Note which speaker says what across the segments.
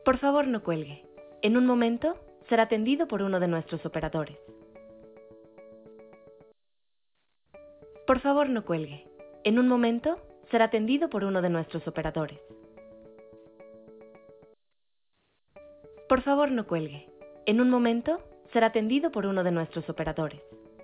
Speaker 1: Por favor, no cuelgue. En un momento será atendido por uno de nuestros operadores. Por favor, no cuelgue. En un momento será atendido por uno de nuestros operadores. Por favor, no cuelgue. En un momento será atendido por uno de nuestros operadores.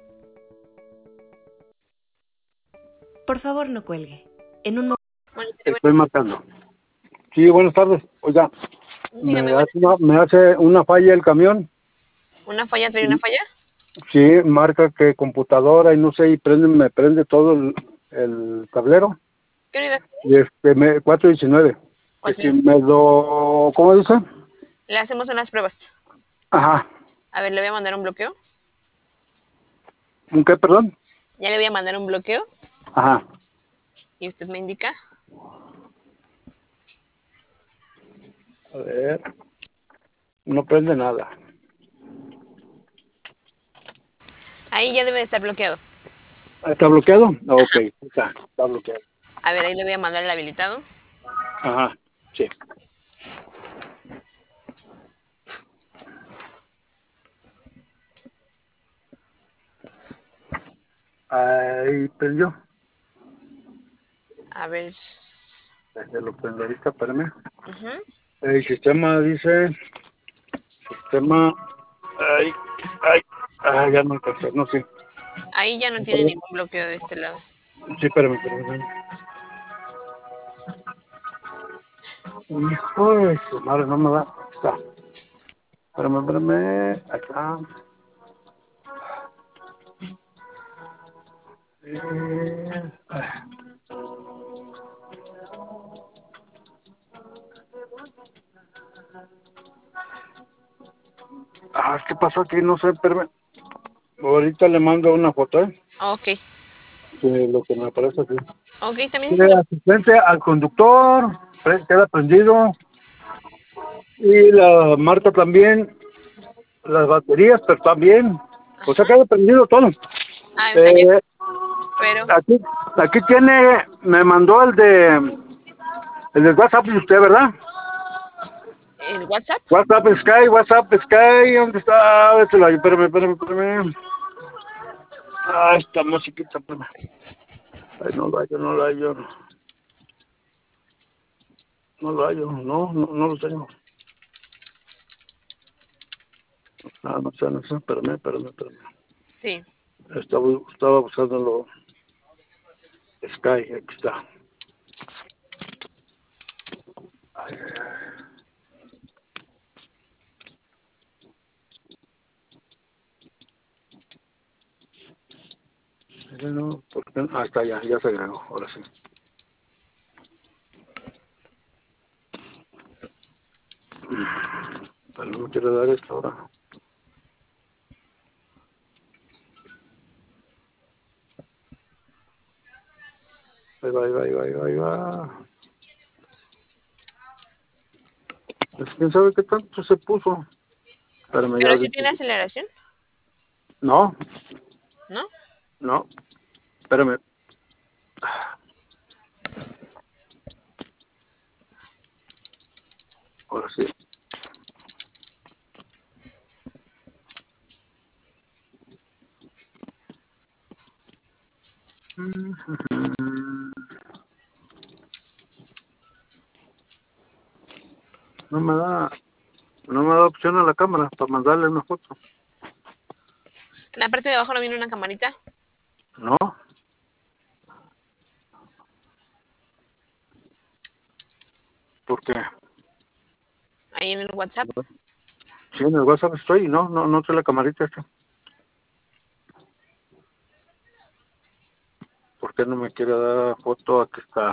Speaker 1: Por favor, no cuelgue. En un momento...
Speaker 2: Estoy marcando. Sí, buenas tardes. Oiga,
Speaker 3: Dígame,
Speaker 2: me hace una falla el camión.
Speaker 3: ¿una falla trae una falla?
Speaker 2: Sí, marca que computadora y no sé, y me prende todo el tablero.
Speaker 3: ¿Qué unidad?
Speaker 2: Y 419. Que si me lo... ¿Cómo dice?
Speaker 3: Le hacemos unas pruebas.
Speaker 2: Ajá.
Speaker 3: A ver, le voy a mandar un bloqueo.
Speaker 2: ¿Un qué, perdón?
Speaker 3: Ya le voy a mandar un bloqueo.
Speaker 2: Ajá.
Speaker 3: Y usted me indica.
Speaker 2: A ver. No prende nada.
Speaker 3: Ahí ya debe de estar bloqueado.
Speaker 2: ¿Está bloqueado? Ok, está bloqueado.
Speaker 3: A ver, ahí le voy a mandar el habilitado.
Speaker 2: Ajá, sí. Ahí prendió.
Speaker 3: A ver.
Speaker 2: Se lo prendo ahorita, espérame.
Speaker 3: Uh-huh.
Speaker 2: El sistema dice... Sistema... ya no alcanzó, no sé.
Speaker 3: Ahí ya no tiene ningún bloqueo de este lado.
Speaker 2: Sí, espérame. Hijo de su madre, no me da. Está. Espérame. Acá. ¿Qué pasó aquí? No sé, espérame. Ahorita le mando una foto,
Speaker 3: Ok.
Speaker 2: de lo que me aparece aquí.
Speaker 3: Ok, también
Speaker 2: Tiene asistente al conductor, queda prendido. Y la marca también, las baterías, pero también. O sea, queda prendido todo.
Speaker 3: Ah, está bien. Pero...
Speaker 2: Aquí tiene, me mandó el de WhatsApp de usted, ¿verdad?
Speaker 3: ¿El WhatsApp?
Speaker 2: WhatsApp Sky, ¿dónde está? A ver, espérame. Esta musiquita, espérame. Ay, no lo hallo. No lo hallo, no lo tengo. No sé, espérame.
Speaker 3: Sí.
Speaker 2: Estaba buscando lo Sky, aquí está. Ay. No, porque... está, ya se agregó, ahora sí. Pero no quiero dar esto ahora. Ahí va. Pues, ¿quién sabe qué tanto se puso? Espérame,
Speaker 3: ¿Pero si tiene aceleración?
Speaker 2: No.
Speaker 3: ¿No?
Speaker 2: No. Espérame. Ahora sí. No me da opción a la cámara para mandarle una foto.
Speaker 3: En la parte de abajo no viene una camarita.
Speaker 2: No. ¿Por qué?
Speaker 3: Ahí en el WhatsApp.
Speaker 2: Sí, en el WhatsApp estoy, no trae la camarita esta. ¿Por qué no me quiere dar foto? Aquí está.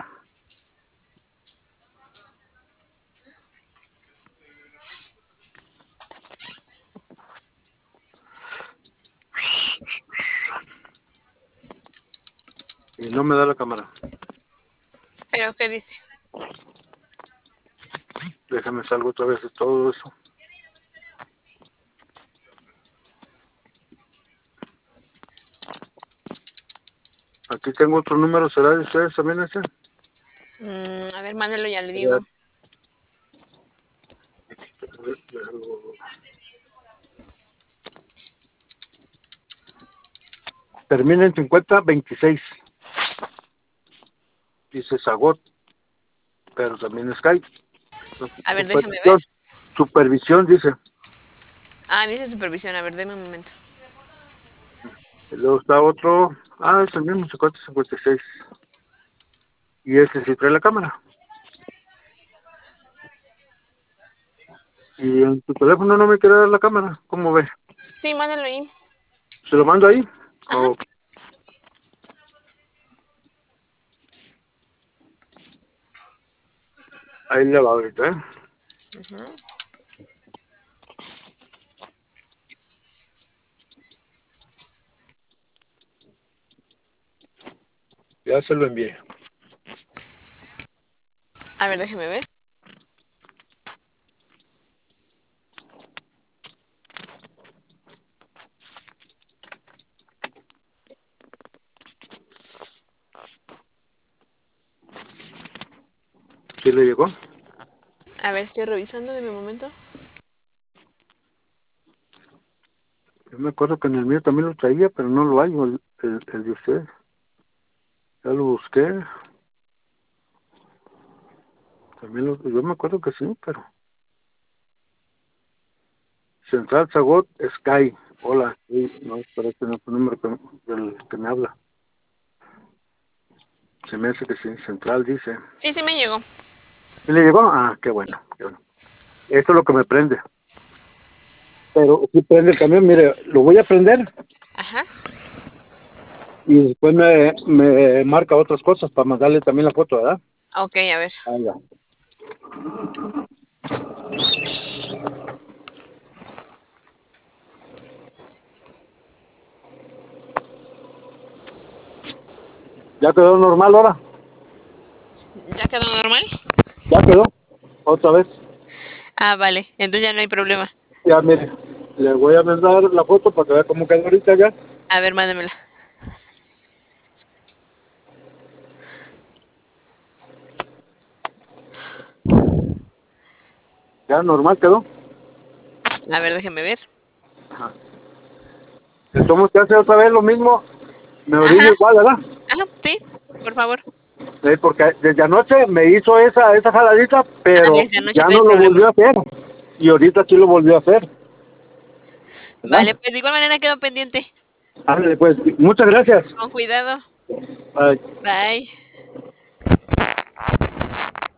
Speaker 2: Y no me da la cámara.
Speaker 3: ¿Pero qué dice?
Speaker 2: Déjame salgo otra vez de todo eso. Aquí tengo otro número, ¿será de ustedes también ese?
Speaker 3: A ver, mándelo, ya le digo.
Speaker 2: Termina en 5026. Dice Zagot, pero también Skype.
Speaker 3: A ver, déjame ver.
Speaker 2: Supervisión, dice.
Speaker 3: Ah, dice supervisión. A ver, deme un momento.
Speaker 2: Y luego está otro. Ah, es el mismo, 5056. Y ese sí trae la cámara. Y en tu teléfono no me quiere dar la cámara. ¿Cómo ve?
Speaker 3: Sí, mándalo ahí.
Speaker 2: ¿Se lo mando ahí?
Speaker 3: Ajá.
Speaker 2: O- Ahí le va ahorita, ¿eh?
Speaker 3: Ujú.
Speaker 2: Ya se lo envié.
Speaker 3: A ver, déjeme ver.
Speaker 2: ¿Sí le llegó?
Speaker 3: A ver, estoy revisando, deme un momento.
Speaker 2: Yo me acuerdo que en el mío también lo traía, pero no lo hay, el de usted. Ya lo busqué. Yo me acuerdo que sí, pero... Central Zagot Sky. Hola. Sí, no, pero este no es el número del que me habla. Se me hace que sí. Central dice.
Speaker 3: Sí, sí me llegó.
Speaker 2: ¿Sí le llegó? Ah, qué bueno, qué bueno. Eso es lo que me prende. Pero si prende el camión, mire, lo voy a prender
Speaker 3: Ajá.
Speaker 2: y después me marca otras cosas para mandarle también la foto, ¿verdad?
Speaker 3: Ok, a ver.
Speaker 2: Ah, ya. ¿Ya quedó normal ahora?
Speaker 3: ¿Ya quedó normal?
Speaker 2: ¿Ya quedó? Otra vez.
Speaker 3: Ah, vale. Entonces ya no hay problema.
Speaker 2: Ya, mire, le voy a mandar la foto para que vea cómo quedó ahorita ya.
Speaker 3: A ver, mándemela.
Speaker 2: Ya normal quedó.
Speaker 3: A ver, déjeme ver.
Speaker 2: Entonces, ¿qué hace otra vez lo mismo? Me orino
Speaker 3: Ajá.
Speaker 2: igual, ¿verdad?
Speaker 3: Ajá, sí, por favor.
Speaker 2: Porque desde anoche me hizo esa jaladita,
Speaker 3: Ah,
Speaker 2: pero
Speaker 3: desde anoche
Speaker 2: ya
Speaker 3: no hay
Speaker 2: no lo
Speaker 3: problema.
Speaker 2: volvió a hacer. Y ahorita sí lo volvió a hacer,
Speaker 3: Vale,
Speaker 2: ¿verdad?
Speaker 3: pues de igual manera quedo pendiente.
Speaker 2: Ándale, pues, muchas gracias.
Speaker 3: Con cuidado.
Speaker 2: Bye.
Speaker 3: Bye.